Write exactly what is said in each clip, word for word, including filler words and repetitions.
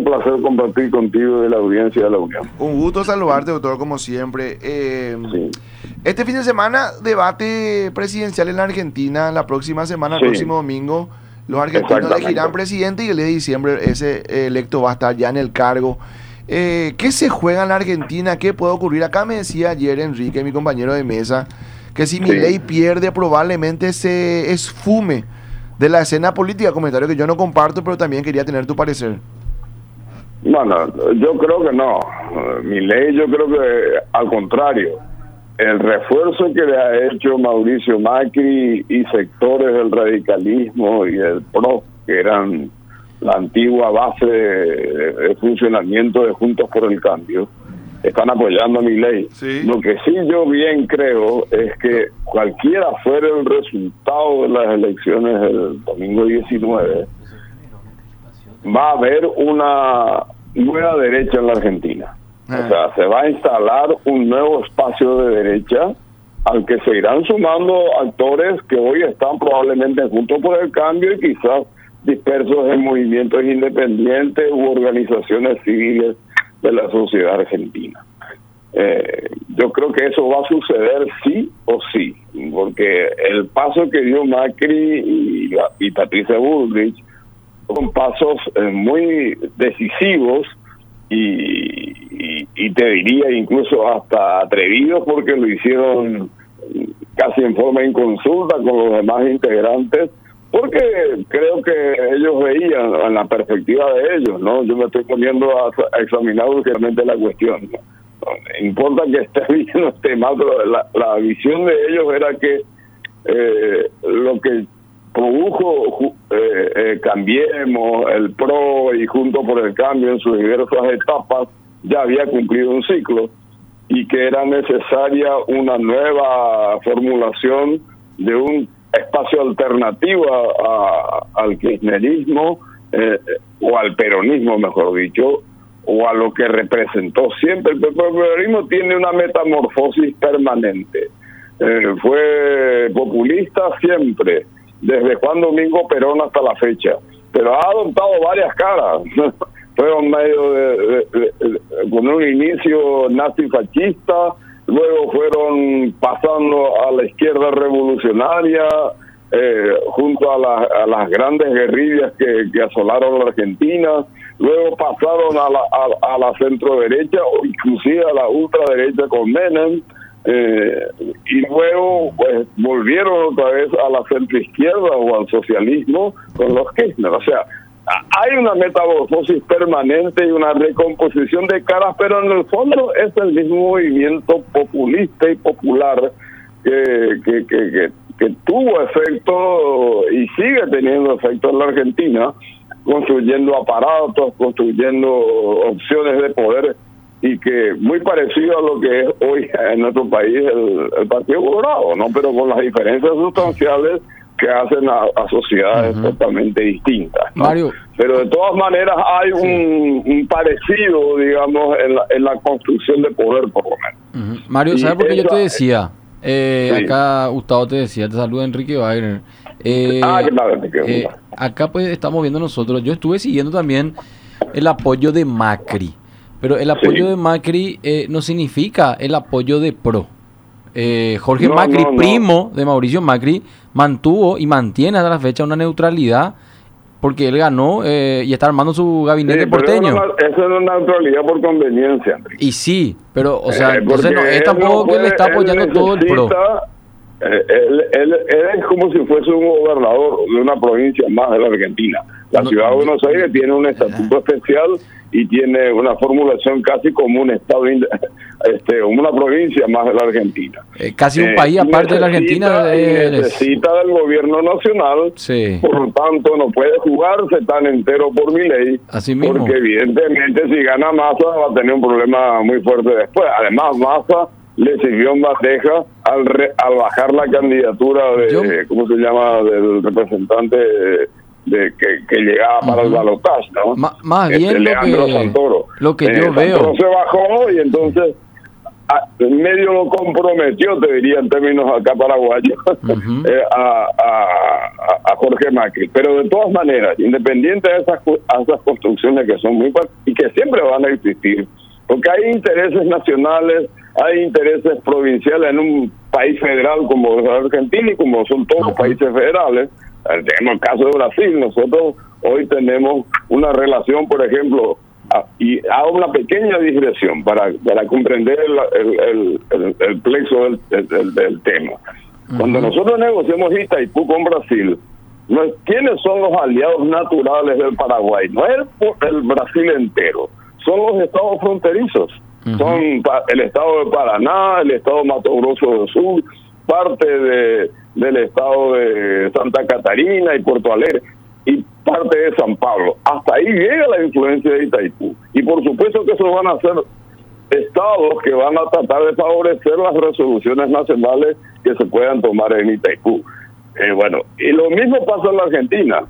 placer compartir contigo de la audiencia de la Unión. Un gusto saludarte, doctor, como siempre. Eh, Sí. Este fin de semana, debate presidencial en la Argentina. La próxima semana, el Sí. próximo domingo, los argentinos Exactamente. elegirán presidente y el de diciembre ese electo va a estar ya en el cargo. Eh, ¿Qué se juega en la Argentina? ¿Qué puede ocurrir? Acá me decía ayer Enrique, mi compañero de mesa, que si Sí. Milei pierde, probablemente se esfume de la escena política. Comentario que yo no comparto, pero también quería tener tu parecer. No, no, yo creo que no. Milei, yo creo que al contrario. El refuerzo que le ha hecho Mauricio Macri y sectores del radicalismo y del P R O, que eran la antigua base de, de funcionamiento de Juntos por el Cambio, están apoyando a Milei. Sí. Lo que sí yo bien creo es que cualquiera fuera el resultado de las elecciones del domingo diecinueve, va a haber una nueva derecha en la Argentina. Ah. O sea, se va a instalar un nuevo espacio de derecha al que se irán sumando actores que hoy están probablemente juntos por el cambio y quizás dispersos en movimientos independientes u organizaciones civiles de la sociedad argentina. Eh, yo creo que eso va a suceder sí o sí, porque el paso que dio Macri y, la, y Patricia Bullrich son pasos eh, muy decisivos y, y, y te diría incluso hasta atrevidos, porque lo hicieron casi en forma inconsulta con los demás integrantes, porque creo que ellos veían en la perspectiva de ellos, ¿no? Yo me estoy poniendo a, a examinar urgentemente la cuestión, ¿no? No importa que esté bien o esté mal, pero la, la visión de ellos era que eh, lo que produjo eh, eh, Cambiemos, el P R O y Juntos por el Cambio en sus diversas etapas ya había cumplido un ciclo y que era necesaria una nueva formulación de un espacio alternativo a, a, al kirchnerismo eh, o al peronismo, mejor dicho, o a lo que representó siempre. El peronismo tiene una metamorfosis permanente. Eh, fue populista siempre, desde Juan Domingo Perón hasta la fecha, pero ha adoptado varias caras. Fueron medio de, de, de, de, con un inicio nazi-fascista, luego fueron pasando a la izquierda revolucionaria, eh, junto a, la, a las grandes guerrillas que, que asolaron la Argentina, luego pasaron a la, a, a la centro-derecha o inclusive a la ultraderecha con Menem, eh, y luego pues volvieron otra vez a la centro-izquierda o al socialismo con los Kirchner. O sea, hay una metamorfosis permanente y una recomposición de caras, pero en el fondo es el mismo movimiento populista y popular que, que, que, que, que tuvo efecto y sigue teniendo efecto en la Argentina, construyendo aparatos, construyendo opciones de poder, y que muy parecido a lo que es hoy en nuestro país el, el Partido Colorado, ¿no? Pero con las diferencias sustanciales que hacen a, a sociedades uh-huh. totalmente distintas, ¿no? Mario, pero de todas maneras hay sí. un, un parecido, digamos, en la, en la construcción de poder, por lo menos. Uh-huh. Mario, ¿sabes por qué yo te decía? Eh, sí. Acá Gustavo te decía, te saluda Enrique Wagner. Eh, ah, qué tal, Enrique. Eh, acá pues estamos viendo nosotros, yo estuve siguiendo también el apoyo de Macri, pero el apoyo sí. de Macri eh, no significa el apoyo de P R O. Eh, Jorge no, Macri, no, no. primo de Mauricio Macri, mantuvo y mantiene hasta la fecha una neutralidad porque él ganó eh, y está armando su gabinete sí, porteño. Eso es una neutralidad por conveniencia, Enrique. Y sí, pero, o sea, eh, entonces no es tampoco no puede, que le está apoyando todo el P R O. Eh, él, él, él es como si fuese un gobernador de una provincia más de la Argentina. La no, ciudad de Buenos Aires tiene un estatuto especial y tiene una formulación casi como un estado, este, una provincia más de la Argentina. Eh, casi un país eh, aparte de la Argentina. Eh, necesita del gobierno nacional, sí. Por lo tanto no puede jugarse tan entero por Milei, así mismo. Porque evidentemente si gana Massa va a tener un problema muy fuerte después. Además Massa le sirvió en bandeja al, re, al bajar la candidatura de, Yo... ¿cómo se llama?, del representante de, de que, que llegaba para uh-huh. el balotaje, ¿no? M- más bien este, lo Leandro que, Santoro. Lo que eh, yo Santoro veo. se bajó y entonces a, medio lo comprometió, te diría en términos acá paraguayos, uh-huh. eh, a, a, a Jorge Macri. Pero de todas maneras, independiente de esas, esas construcciones que son muy y que siempre van a existir, porque hay intereses nacionales, hay intereses provinciales en un país federal como es Argentina y como son todos los países federales. Tenemos el caso de Brasil. Nosotros hoy tenemos una relación, por ejemplo, a, y hago una pequeña digresión para, para comprender el, el, el, el, el plexo del, del, del tema. Cuando uh-huh. nosotros negociamos Itaipú con Brasil, no, ¿quiénes son los aliados naturales del Paraguay? No es el, el Brasil entero, son los estados fronterizos. Uh-huh. Son el estado de Paraná, el estado de Mato Grosso del Sur, parte de, del estado de Santa Catarina y Puerto Alegre, y parte de San Pablo. Hasta ahí llega la influencia de Itaipú. Y por supuesto que esos van a ser estados que van a tratar de favorecer las resoluciones nacionales que se puedan tomar en Itaipú. Eh, bueno, y lo mismo pasa en la Argentina.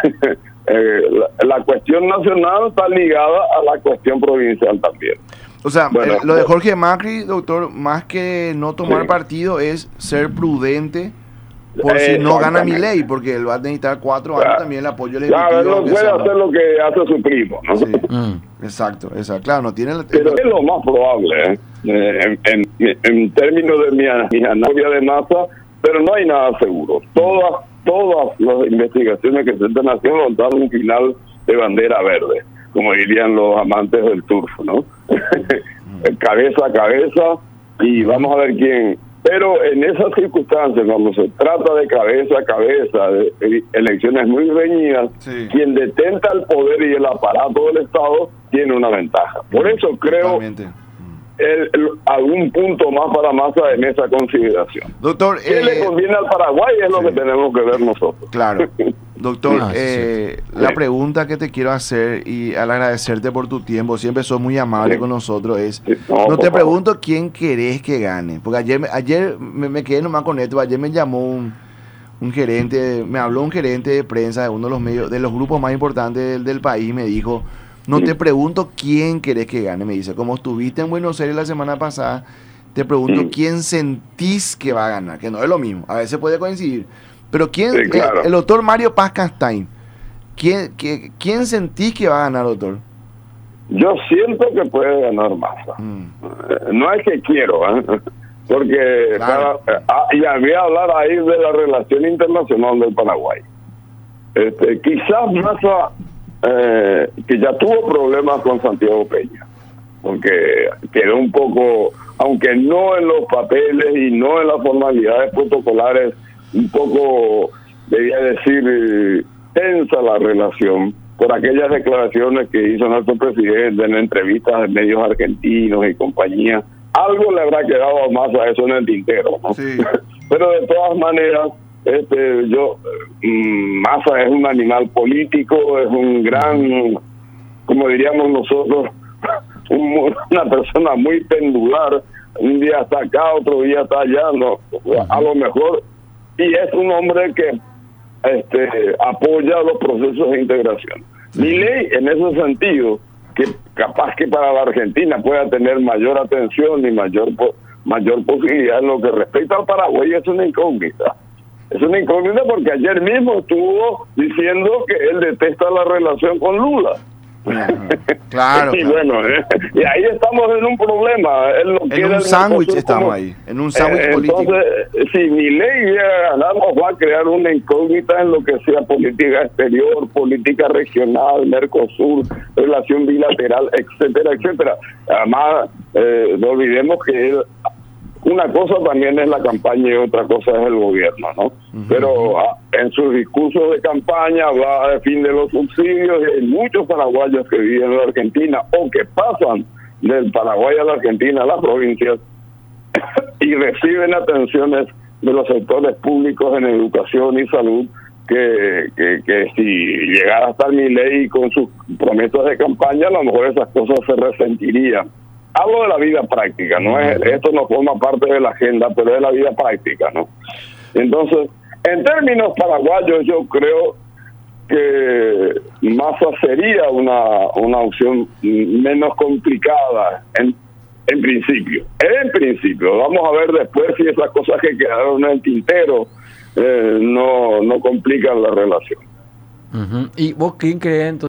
eh, la, la cuestión nacional está ligada a la cuestión provincial también. O sea, bueno, eh, lo de Jorge Macri, doctor, más que no tomar sí. partido, es ser prudente por si no gana Milei, porque él va a necesitar cuatro años también el apoyo legislativo. Claro, él no puede hacer lo que hace su primo, ¿no? Sí. Mm, exacto, exacto. Claro, no tiene... El, Pero el... es lo más probable, ¿eh? en, en, en términos de mi, mi análisis de masa, pero no hay nada seguro. Todas, todas las investigaciones que se están haciendo dan un final de bandera verde, como dirían los amantes del turf, ¿no? Cabeza a cabeza, y vamos a ver quién... Pero en esas circunstancias, cuando se trata de cabeza a cabeza, de elecciones muy reñidas, sí. quien detenta el poder y el aparato del Estado tiene una ventaja. Por eso creo el, el, algún punto más para Massa en esa consideración. Doctor, ¿qué eh, le conviene al Paraguay? Es sí. lo que tenemos que ver nosotros. Claro. Doctor, ah, sí, eh, sí. la pregunta que te quiero hacer, y al agradecerte por tu tiempo, siempre sos muy amable sí. con nosotros, es, sí. no, no te pregunto favor. quién querés que gane, porque ayer ayer me, me quedé nomás con esto. Ayer me llamó un, un gerente, me habló un gerente de prensa de uno de los medios, de los grupos más importantes del, del país, me dijo, no sí. te pregunto quién querés que gane, me dice, como estuviste en Buenos Aires la semana pasada, te pregunto sí. quién sentís que va a ganar, que no es lo mismo, a veces puede coincidir. Pero ¿quién, sí, claro. el, el doctor Mario Paz Castaing, ¿quién, quién, ¿quién sentís que va a ganar, doctor? Yo siento que puede ganar Massa. Mm. No es que quiero, ¿eh? porque claro. para, ah, y había hablar ahí de la relación internacional del Paraguay. Este, quizás Massa, eh, que ya tuvo problemas con Santiago Peña, porque quedó un poco, aunque no en los papeles y no en las formalidades protocolares, un poco, debía decir, tensa la relación por aquellas declaraciones que hizo nuestro presidente en entrevistas en medios argentinos y compañía. Algo le habrá quedado más a eso en el tintero, ¿no? Sí. Pero de todas maneras, este, yo, Massa es un animal político, es un gran, como diríamos nosotros, un, una persona muy pendular. Un día está acá, otro día está allá, no, a lo mejor. Y es un hombre que este, apoya los procesos de integración. Sí. Milei, en ese sentido, que capaz que para la Argentina pueda tener mayor atención y mayor mayor posibilidad en lo que respecta al Paraguay, es una incógnita. Es una incógnita porque ayer mismo estuvo diciendo que él detesta la relación con Lula. Claro. Y claro. bueno, eh, y ahí estamos en un problema. Él no en un sándwich estamos como, ahí, en un sándwich eh, político. Entonces, si Milei llega a ganar, nos va a crear una incógnita en lo que sea política exterior, política regional, Mercosur, relación bilateral, etcétera, etcétera. Además, eh, no olvidemos que él, una cosa también es la campaña y otra cosa es el gobierno, ¿no? Uh-huh. Pero a, en sus discursos de campaña habla de fin de los subsidios, y hay muchos paraguayos que viven en la Argentina o que pasan del Paraguay a la Argentina, a las provincias, y reciben atenciones de los sectores públicos en educación y salud, que, que, que si llegara a estar Milei con sus promesas de campaña, a lo mejor esas cosas se resentirían. Hablo de la vida práctica, no es, esto no forma parte de la agenda, pero es la vida práctica, ¿no? Entonces, en términos paraguayos, yo creo que Massa sería una, una opción menos complicada. En, En principio, en principio. Vamos a ver después si esas cosas que quedaron en el tintero eh, no, no complican la relación. Uh-huh. ¿Y vos quién crees entonces?